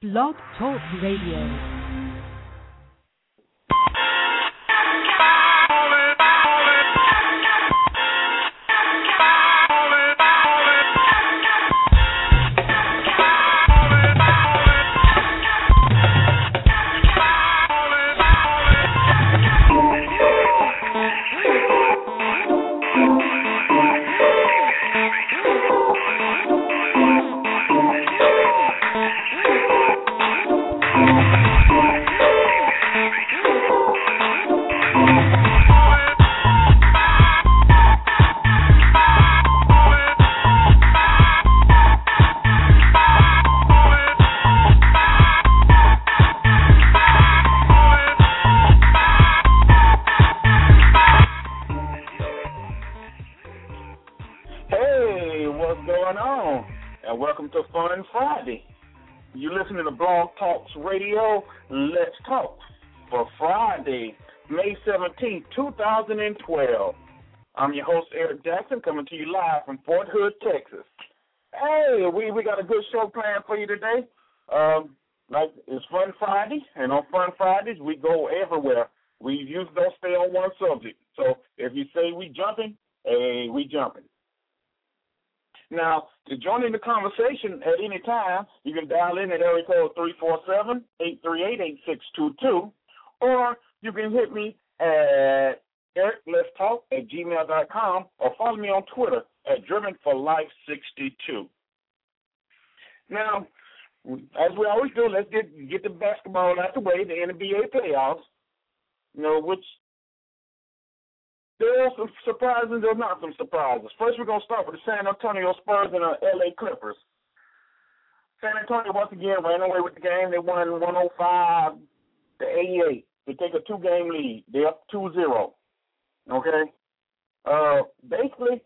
Blog Talk Radio. Listening to Blog Talks Radio, Let's Talk, for Friday, May 17, 2012. I'm your host, Eric Jackson, coming to you live from Fort Hood, Texas. Hey, we got a good show planned for you today. Like it's Fun Friday, and on Fun Fridays, we go everywhere. We usually don't stay on one subject. So if you say we jumping, hey, we jumping. Now, to join in the conversation at any time, you can dial in at area code 347-838-8622, or you can hit me at ericletstalk@gmail.com, or follow me on Twitter at drivenforlife62. Now, as we always do, let's get the basketball out the way, the NBA playoffs, which there are some surprises and there are not some surprises. First, we're going to start with the San Antonio Spurs and the L.A. Clippers. San Antonio, once again, ran away with the game. They won 105-88 to take a two-game lead. They're up 2-0. Okay? Basically,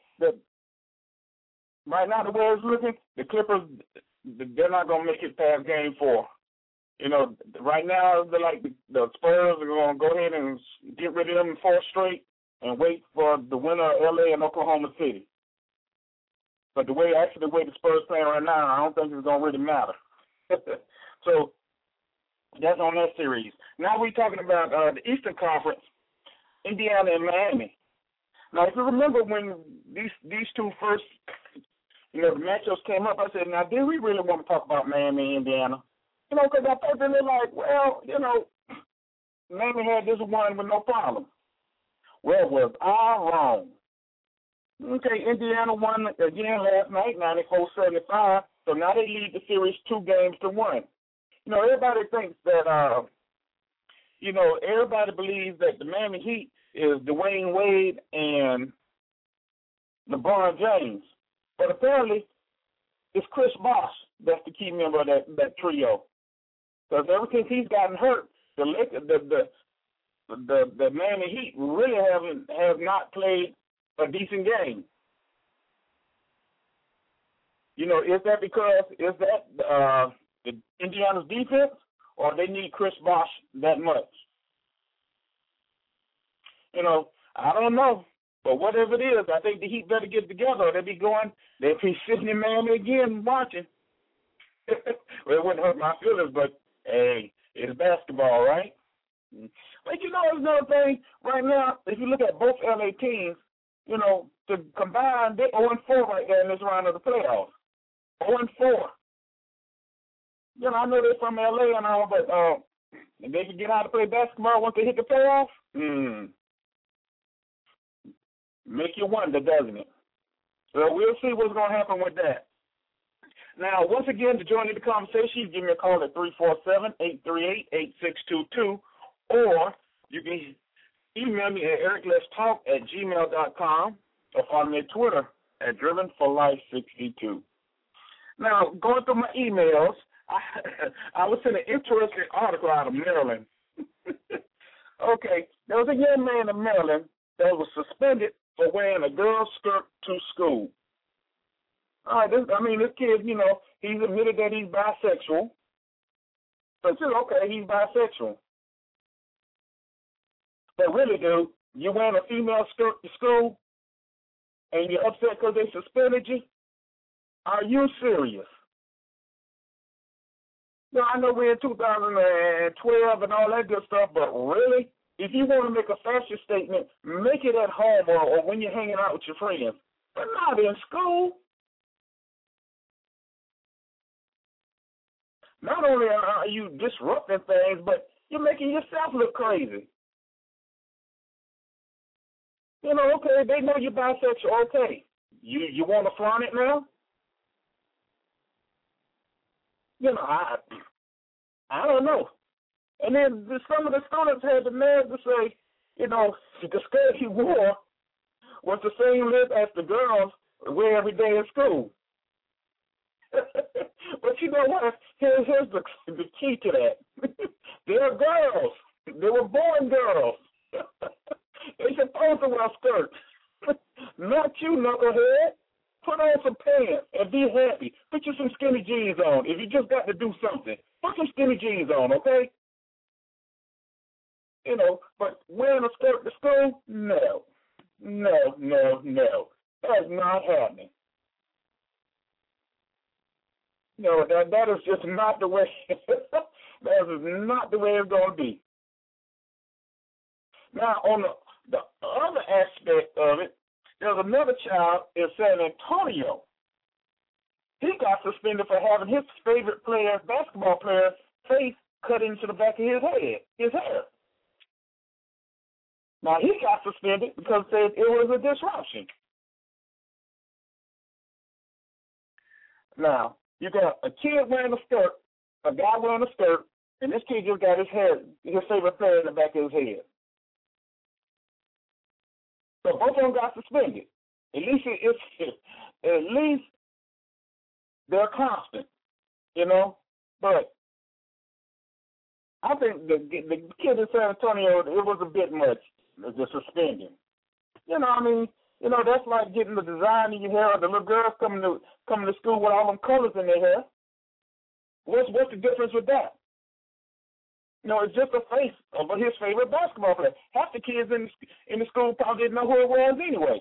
right now, the way it's looking, the Clippers, they're not going to make it past game 4. Right now, they're like the Spurs are going to go ahead and get rid of them in 4 straight and wait for the winner of L.A. and Oklahoma City. But the way the Spurs playing right now, I don't think it's going to really matter. So that's on that series. Now we're talking about the Eastern Conference, Indiana and Miami. Now, if you remember when these two first, the matchups came up, I said, now, did we really want to talk about Miami and Indiana? Because I thought they were like, well, Miami had this one with no problem. Well, was I wrong? Okay, Indiana won again last night, 94-75. So now they lead the series 2-1. Everybody thinks that, everybody believes that the Miami Heat is Dwayne Wade and LeBron James. But apparently, it's Chris Bosh that's the key member of that trio. Because ever since he's gotten hurt, the Miami Heat really have not played a decent game. Is that because the Indiana's defense, or they need Chris Bosh that much? I don't know. But whatever it is, I think the Heat better get together. They'll be sitting in Miami again watching. Well, it wouldn't hurt my feelings, but hey, it's basketball, right? But there's another thing right now. If you look at both LA teams, to combine, they're 0-4 right there in this round of the playoffs. 0-4. I know they're from LA and all, but if they can get out to play basketball once they hit the playoffs, make you wonder, doesn't it? So we'll see what's going to happen with that. Now, once again, to join in the conversation, give me a call at 347-838-8622. Or you can email me at ericletstalk@gmail.com or follow me on Twitter at drivenforlife62. Now, going through my emails, I was in an interesting article out of Maryland. Okay, there was a young man in Maryland that was suspended for wearing a girl's skirt to school. All right, this kid, he's admitted that he's bisexual. So it's okay, he's bisexual. But really, dude, you wearing a female skirt to school and you're upset because they suspended you? Are you serious? No, I know we're in 2012 and all that good stuff, but really, if you want to make a fashion statement, make it at home or when you're hanging out with your friends, but not in school. Not only are you disrupting things, but you're making yourself look crazy. You know, okay, they know you're bisexual, okay. You want to flaunt it now? You know, I don't know. And then some of the students had the nerve to say, you know, the skirt he wore was the same lip as the girls wear every day in school. But you know what? Here's the key to that. They're girls. They were born girls. They're supposed to wear skirts. Not you, knucklehead. Put on some pants and be happy. Put you some skinny jeans on. If you just got to do something, put some skinny jeans on, okay? You know, but wearing a skirt to school, no. No, no, no. That's not happening. No, that is just not the way. That is not the way it's going to be. Now, on the other aspect of it, there's another child in San Antonio. He got suspended for having his favorite player, basketball player, face cut into the back of his head, his hair. Now, he got suspended because it was a disruption. Now, you got a kid wearing a skirt, a guy wearing a skirt, and this kid just got his favorite player in the back of his head. So both of them got suspended. At least they're constant, you know. But I think the kid in San Antonio, it was a bit much, the suspending. You know, I mean, you know, that's like getting the design in your hair, or the little girls coming to school with all them colors in their hair. What's the difference with that? You know, it's just a face of his favorite basketball player. Half the kids in the school probably didn't know who it was anyway.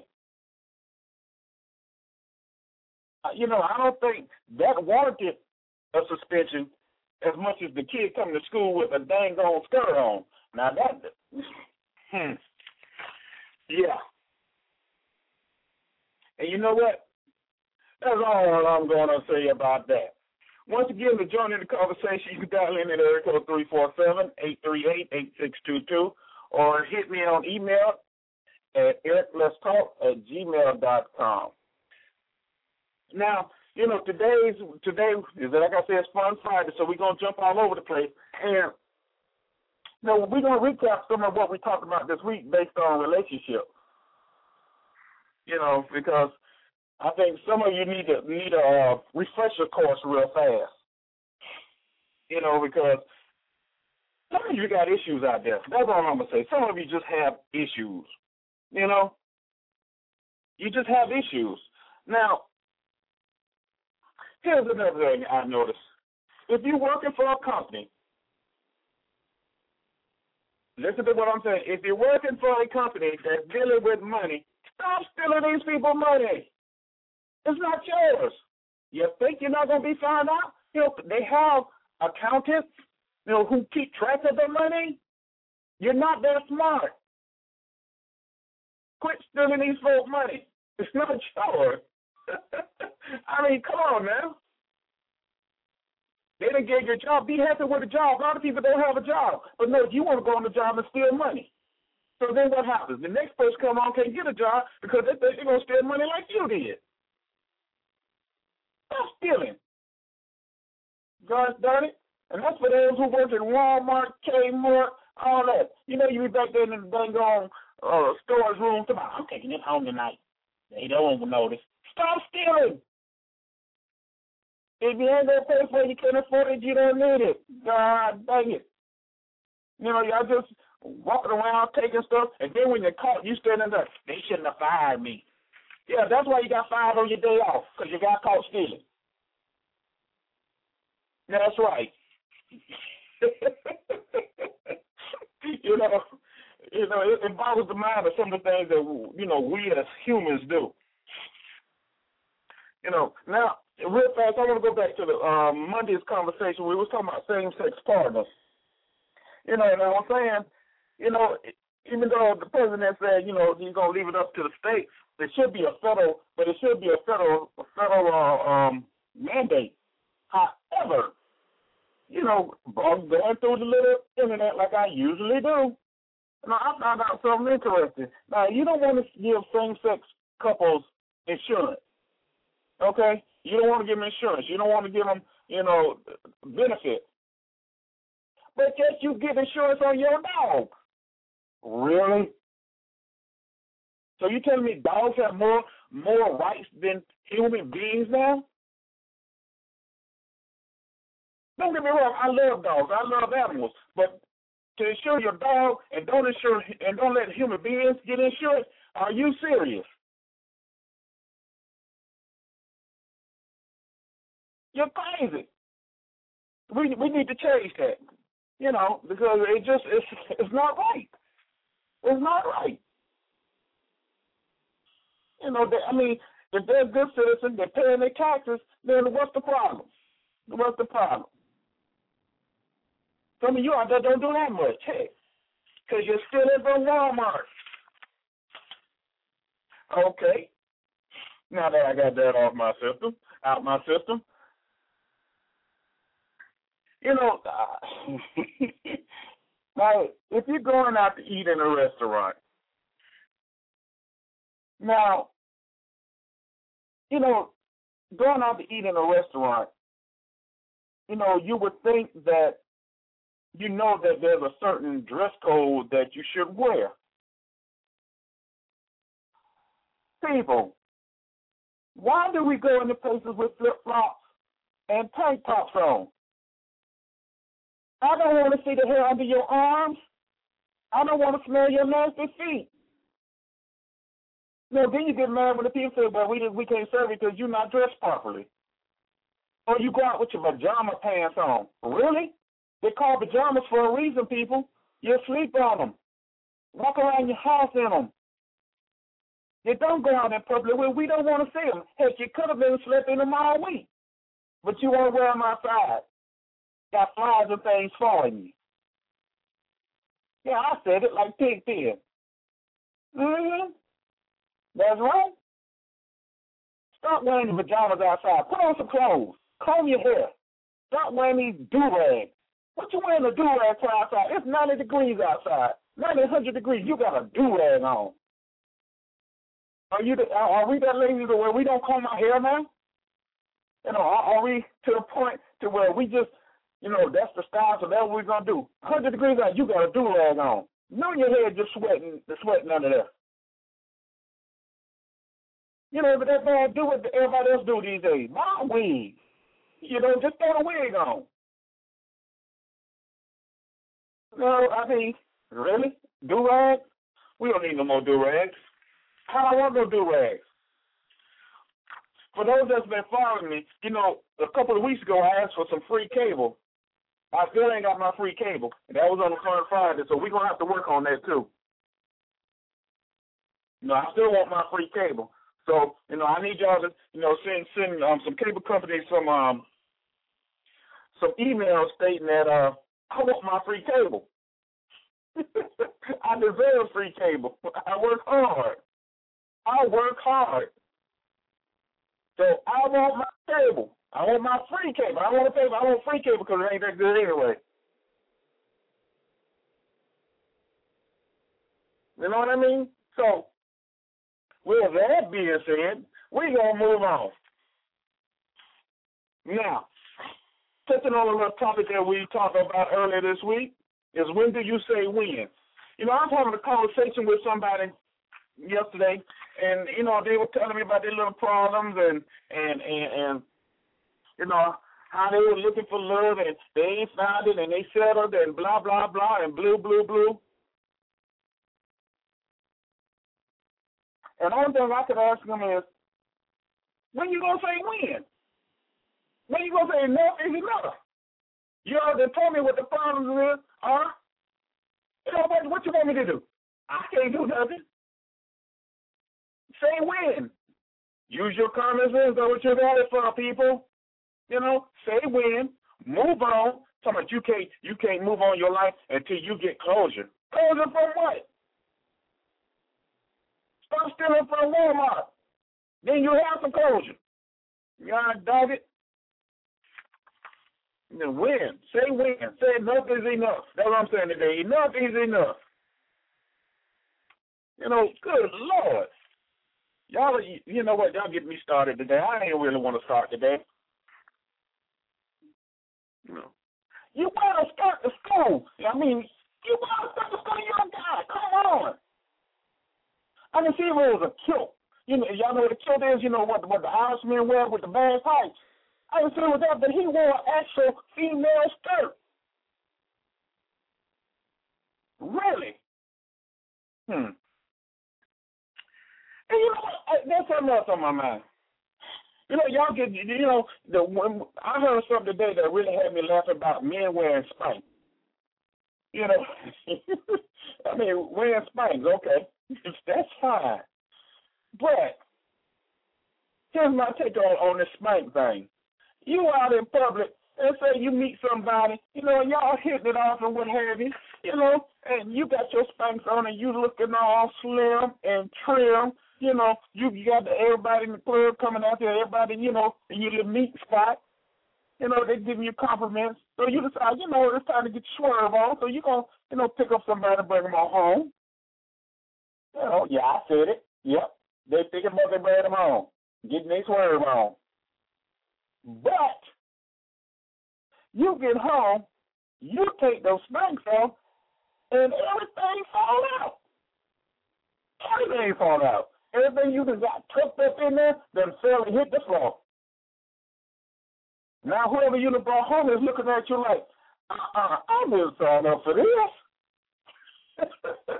You know, I don't think that warranted a suspension as much as the kid coming to school with a dang on skirt on. Now yeah. And you know what? That's all I'm going to say about that. Once again, to join in the conversation, you can dial in at area code 347-838-8622 or hit me on email at ericletstalk@gmail.com. Now, you know, today is, like I said, it's Fun Friday, so we're going to jump all over the place. And, you know, we're going to recap some of what we talked about this week based on relationships. You know, because I think some of you need a refresher course real fast. You know, because some of you got issues out there. That's all I'm going to say. Some of you just have issues. You know? You just have issues. Now, here's another thing I noticed. If you're working for a company, listen to what I'm saying. If you're working for a company that's dealing with money, stop stealing these people money. It's not yours. You think you're not going to be found out? You know, they have accountants, you know, who keep track of their money. You're not that smart. Quit stealing these folks' money. It's not yours. I mean, come on now. They done gave you a job. Be happy with a job. A lot of people don't have a job. But no, you want to go on the job and steal money. So then what happens? The next person come on can't get a job because they think they're going to steal money like you did. Stop stealing. Gosh darn it. And that's for those who work at Walmart, Kmart, all that. You know, you be back there in the dang on storage room. Come on, I'm taking this home tonight. They don't notice. Stop stealing. If you ain't going to pay for it, you can't afford it, you don't need it. God dang it. You know, y'all just walking around taking stuff, and then when you're caught, you standing there, they shouldn't have fired me. Yeah, that's why you got fired on your day off, because you got caught stealing. That's right. you know, it boggles the mind of some of the things that, you know, we as humans do. Now, real fast, I want to go back to the Monday's conversation. We was talking about same-sex partners. And I'm saying, even though the president said, he's going to leave it up to the states, it should be a federal mandate. However, going through the little internet like I usually do, I found out something interesting. Now, you don't want to give same-sex couples insurance, okay? You don't want to give them insurance. You don't want to give them, benefits. But yet you give insurance on your dog. Really? So you telling me dogs have more rights than human beings now? Don't get me wrong, I love dogs, I love animals, but to insure your dog and don't let human beings get insurance, are you serious? You're crazy. We need to change that, because it's not right. It's not right. If they're good citizens, they're paying their taxes, then what's the problem? What's the problem? Some of you out there don't do that much, hey, because you're still in from Walmart. Okay. Now that I got that out my system, now, if you're going out to eat in a restaurant, now, going out to eat in a restaurant, you would think that that there's a certain dress code that you should wear. People, why do we go into places with flip-flops and tank tops on? I don't want to see the hair under your arms. I don't want to smell your nasty feet. No, then you get mad when the people say, well, we can't serve you because you're not dressed properly. Or you go out with your pajama pants on. Really? They call pajamas for a reason, people. You sleep on them. Walk around your house in them. You don't go out in public. We don't want to see them. Heck, you could have been sleeping in them all week. But you want to wear them outside. Got flies and things following you. Yeah, I said it like Pigpen. Mm-hmm. That's right. Stop wearing the pajamas outside. Put on some clothes. Comb your hair. Stop wearing these do-rags. What you wearing a do-rag for outside? It's 90 degrees outside. 100 degrees. You got a do-rag on. Are we that lazy to where we don't comb our hair now? Are we to the point to where we just, that's the style, so that's what we're going to do. 100 degrees out, you got a do-rag on. Know your head just sweating under there. But that man do what everybody else do these days. Buy a wig. Just throw a wig on. No, really? Do-rags? We don't need no more do-rags. I don't want no do-rags. For those that's been following me, a couple of weeks ago I asked for some free cable. I still ain't got my free cable. And that was on the current Friday, so we're going to have to work on that too. I still want my free cable. So, I need y'all to, send some cable companies some emails stating that I want my free cable. I deserve free cable. I work hard. So I want my cable. I want my free cable. I want free cable because it ain't that good anyway. You know what I mean? So, with that being said, we're going to move on. Now, touching on a little topic that we talked about earlier this week is when do you say when? I was having a conversation with somebody yesterday, and, they were telling me about their little problems and how they were looking for love and they ain't found it and they settled and blah, blah, blah, and blue, blue, blue. And the only thing I could ask them is, when you going to say when? When you going to say enough is enough? You already told me what the problems is, huh? What you want me to do? I can't do nothing. Say when. Use your common sense. That's what you got it for, people. You know, say when, move on. Talking about you can't move on your life until you get closure. Closure from what? Stop stealing from Walmart. Then you have some closure. You gotta dog it. Then win. Say win. Say enough is enough. That's what I'm saying today. Enough is enough. You know, good Lord. Y'all, you know what? Y'all get me started today. I ain't really want to start today. No. You want to start the school. I mean, you want to start the school. You're a guy. Come on. I can see if it was a kilt. You know, y'all know what a kilt is? You know what the Irishman wear with the bad tights? I can see it was that, but he wore an actual female skirt. Really? And you know what? There's something else on my mind. You know, y'all get, you know, I heard something today that really had me laughing about men wearing spikes. You know, I mean, wearing spikes, okay, that's fine. But here's my take on this spike thing. You out in public, and say you meet somebody, you know, y'all hitting it off and what have you, you know, and you got your spanks on and you looking all slim and trim. You know, you got everybody in the club coming out there, everybody, you know, in your little meet spot. You know, they giving you compliments. So you decide, you know, it's time to get your swerve on. So you're going to, you know, pick up somebody and bring them on home. You know, yeah, I said it. Yep. They pick them up and bring them home. Getting their swerve on. But you get home, you take those spanks off, and everything fall out. Everything fall out. Everything you just got tucked up in there, then fell and hit the floor. Now, whoever you brought home is looking at you like, I didn't sign up for this.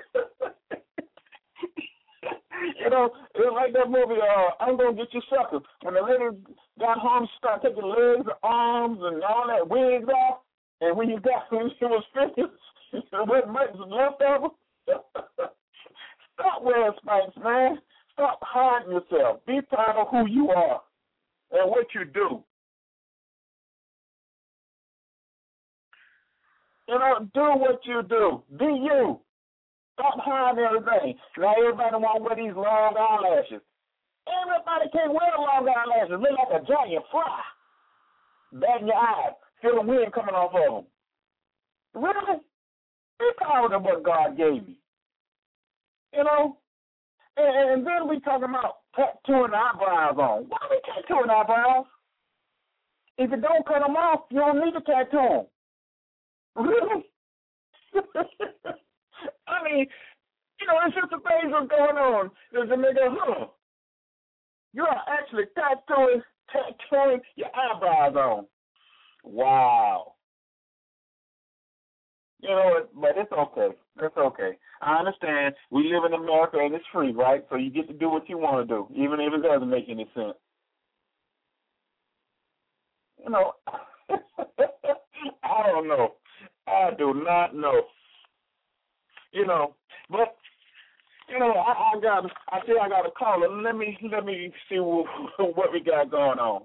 You know, it's like that movie, I'm Gonna Get You Sucker. When the lady got home, she started taking legs and arms and all that wigs off, and when she was finished, there wasn't much left of her. Stop wearing spikes, man. Stop hiding yourself. Be proud of who you are and what you do. You know, do what you do. Be you. Stop hiding everything. Now everybody want to wear these long eyelashes. Everybody can't wear long eyelashes. Look like a giant fly. Bag in your eyes. Feel the wind coming off of them. Really? Be proud of what God gave you. You know? And then we talking about tattooing eyebrows on. Why are we tattooing eyebrows? If you don't cut them off, you don't need to tattoo them. Really? I mean, you know, it's just the things that's going on. There's a nigga, you are actually tattooing your eyebrows on. Wow. You know, but it's okay. It's okay. I understand. We live in America and it's free, right? So you get to do what you want to do, even if it doesn't make any sense. You know, I don't know. I do not know. You know, but you know, I got a caller. Let me see what we got going on.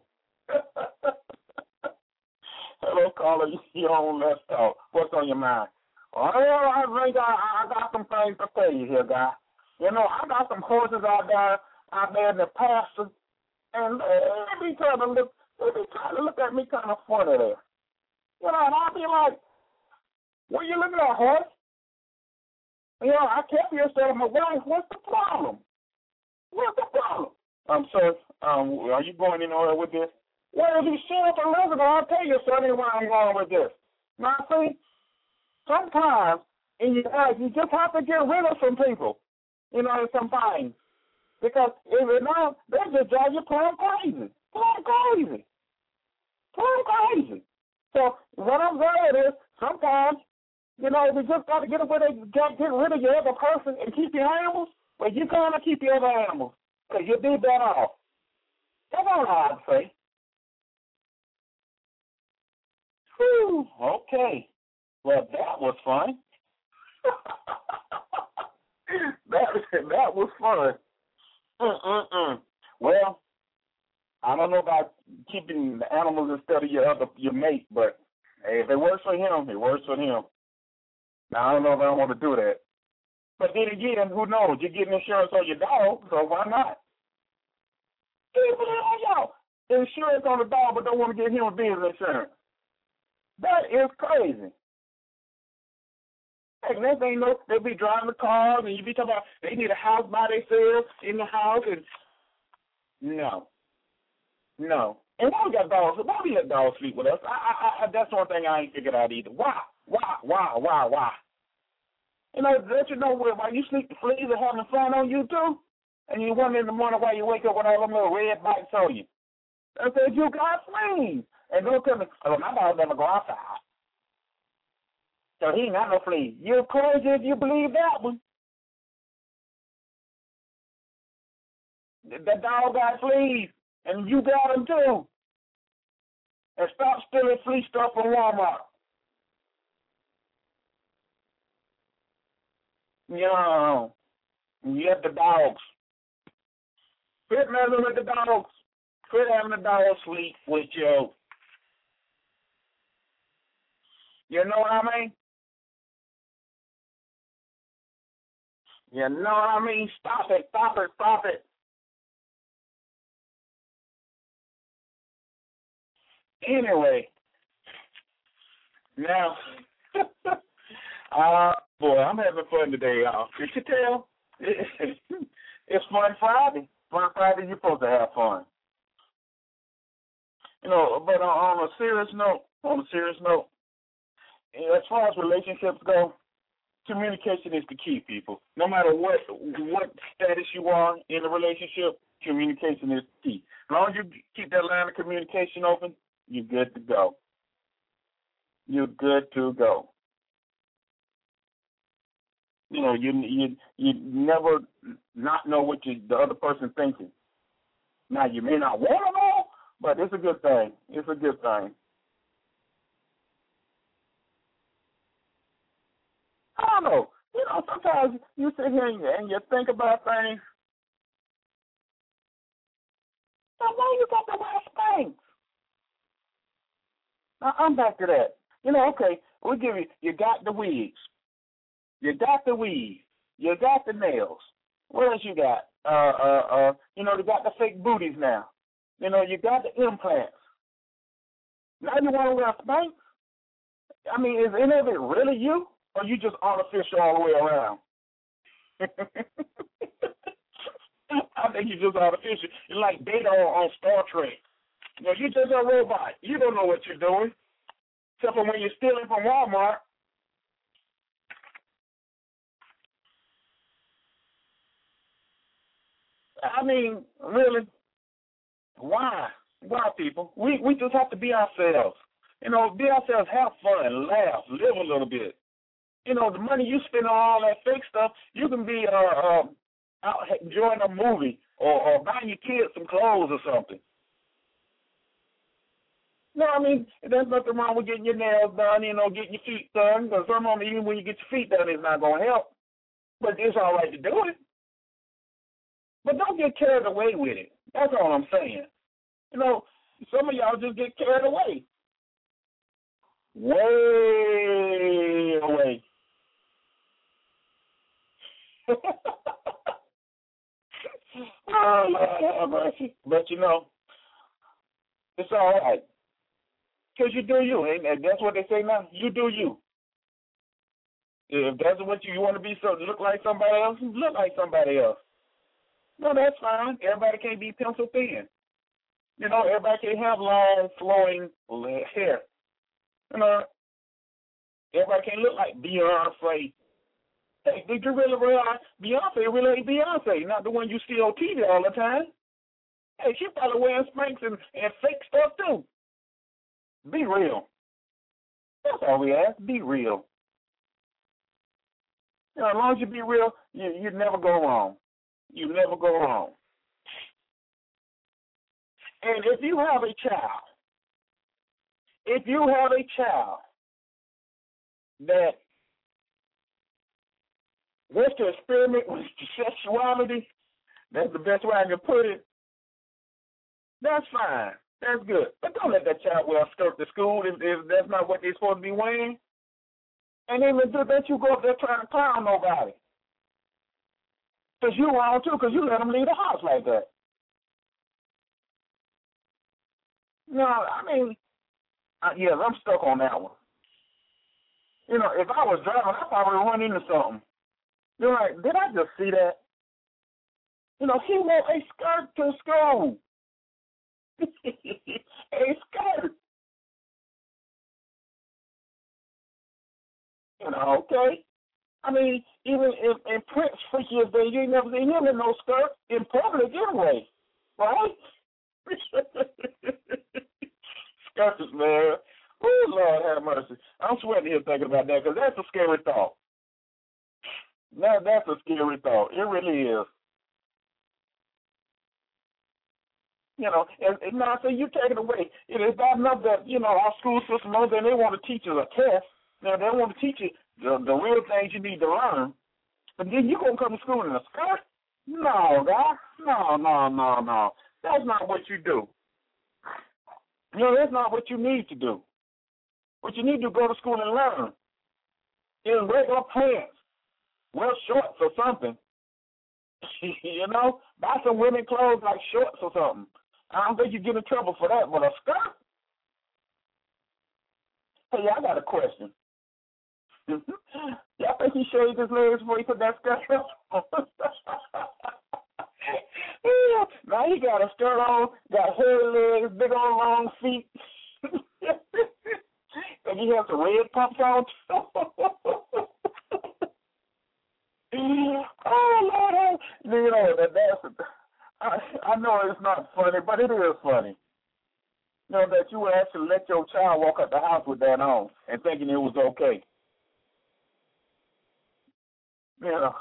Hello, caller. You on Let's Talk. What's on your mind? Oh, I got some things to tell you here, guy. You know, I got some horses out there in the pasture, and they be trying to look at me kind of funny there. You know, and I'll be like, "What you looking at, horse?" You know, I kept yourself my wife. What's the problem? What's the problem? Sir, are you going anywhere with this? Well, if you show up a living, I'll tell you, son, why I'm going with this. Now, see, sometimes in your life, you just have to get rid of some people, you know, some things. Because if you don't, they just drive you plumb crazy. So what I'm saying is, sometimes, you know, we just got to get rid of your other person and keep your animals, but you kind of keep your other animals, because you'll be better off. That's all I'd say. Whew, okay. Well, that was fun. that was fun. Well, I don't know about keeping the animals instead of your mate, but hey, if it works for him, it works for him. Now, I don't know if I want to do that. But then again, who knows? You're getting insurance on your dog, so why not? People on y'all. Insurance on the dog, but don't want to get him a business insurance. That is crazy. Hey, next thing you know, they'll be driving the cars, and you be talking about they need a house by themselves in the house, and no. And why we got dogs? Why we let dogs sleep with us? That's one thing I ain't figured out either. Why? You know, don't you know while you sleep, the fleas are having fun on you too? And you wonder in the morning why you wake up with all them little red bites on you. I said, you got fleas. And don't tell me, oh, my dog never go outside. So he ain't got no fleas. You're crazy if you believe that one. That dog got fleas, and you got them too. And stop stealing flea stuff from Walmart. You have the dogs. Quit messing with the dogs. Quit having the dogs sleep with you. You know what I mean? You know what I mean? Stop it. Anyway, now, boy, I'm having fun today, y'all. Did you tell? It's Fun Friday. Fun Friday, you're supposed to have fun. You know, but on a serious note, as far as relationships go, communication is the key, people. No matter what status you are in a relationship, communication is the key. As long as you keep that line of communication open, you're good to go. You know, you never not know what the other person's thinking. Now, you may not want to know, but it's a good thing. I don't know. You know, sometimes you sit here and you think about things. Now, why you got to wear things? Now, I'm back to that. You know, okay, we'll give you got the wigs. You got the weave. You got the nails. What else you got? You know, they got the fake booties now. You know, you got the implants. Now you want to wear Spanx? I mean, is any of it really you? Or you just artificial all the way around? I think you're just artificial. You're like Data on Star Trek. You know, you're just a robot. You don't know what you're doing. Except for when you're stealing from Walmart. I mean, really, why? Why, people? We just have to be ourselves. You know, be ourselves, have fun, laugh, live a little bit. You know, the money you spend on all that fake stuff, you can be out enjoying a movie or buying your kids some clothes or something. No, I mean, there's nothing wrong with getting your nails done, you know, getting your feet done, because sometimes even when you get your feet done, it's not going to help. But it's all right to do it. But don't get carried away with it. That's all I'm saying. You know, some of y'all just get carried away. Way away. Oh, Lord have mercy. But, you know, it's all right. Because you do you. And that's what they say now. You do you. If that's what you want to be, so look like somebody else, look like somebody else. No, that's fine. Everybody can't be pencil thin. You know, everybody can't have long, flowing hair. You know, everybody can't look like Beyonce. Hey, did you really realize Beyonce really ain't Beyonce, not the one you see on TV all the time? Hey, she probably wearing Spanx and fake stuff too. Be real. That's all we ask. Be real. You know, as long as you be real, you never go wrong. You never go wrong. And if you have a child that wants to experiment with sexuality, that's the best way I can put it, That's fine. That's good. But don't let that child wear a skirt to school if that's not what they're supposed to be wearing. And even don't you go up there trying to clown nobody. Because you wrong, too, because you let them leave the house like that. No, I mean, yes, I'm stuck on that one. You know, if I was driving, I'd probably run into something. You're like, did I just see that? You know, he wore a skirt to school. A skirt. You know, okay. I mean, even if in Prince freaky as they, you ain't never seen him in no skirt in public anyway, right? Skirts, man. Oh, Lord have mercy. I'm sweating here thinking about that because that's a scary thought. That's a scary thought. It really is. You know, and now so you take it away. It is bad enough that, you know, our school system knows that they want to teach us a test. Now, they want to teach you the real things you need to learn. But then you going to come to school in a skirt? No, guy. No. That's not what you do. You know, that's not what you need to do. What you need to do, go to school and learn. In regular pants. Wear shorts or something. You know, buy some women clothes like shorts or something. I don't think you get in trouble for that, but a skirt? Hey, I got a question. Y'all think he shaved his legs before he put that skirt on? Now he got a skirt on, got hairy legs, big old long feet. And he has the red pumps on. Oh, Lord. You know, I know it's not funny, but it is funny. You know, that you would actually let your child walk out the house with that on and thinking it was okay. You know.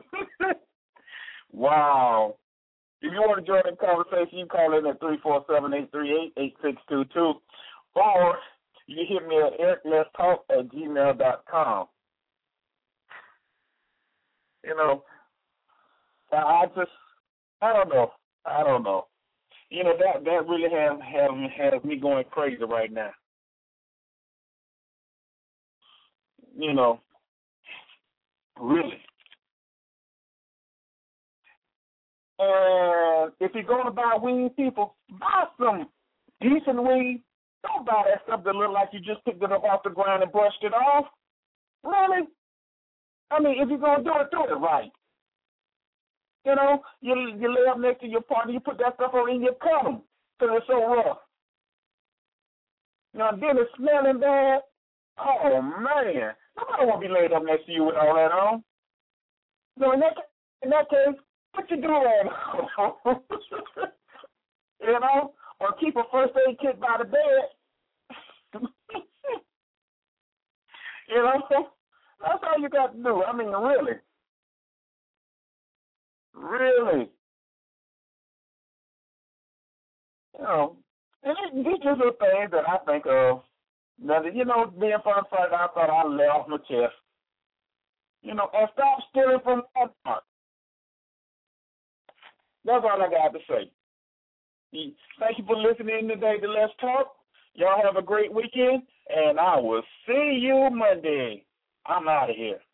Wow. If you want to join the conversation, you can call in at 347-838-8622, or you hit me at ericletstalk@gmail.com. You know, I don't know. You know, that really has me going crazy right now. You know, really. And if you're going to buy weed, people, buy some decent weed. Don't buy that stuff that look like you just picked it up off the ground and brushed it off. Really? I mean, if you're going to do it right. You know, you lay up next to your partner, you put that stuff on and you cut them because it's so rough. Now, then it's smelling bad. Oh, man. Nobody want to be laid up next to you with all that on. So in that case, put your do-rag on. You know, or keep a first aid kit by the bed. You know, that's all you got to do. I mean, really. Really. You know, and these are the things that I think of. Now, you know, being firefighter, I thought I'd lay off my chest. You know, and stop stealing from Walmart. That's all I got to say. Thank you for listening today to Let's Talk. Y'all have a great weekend, and I will see you Monday. I'm out of here.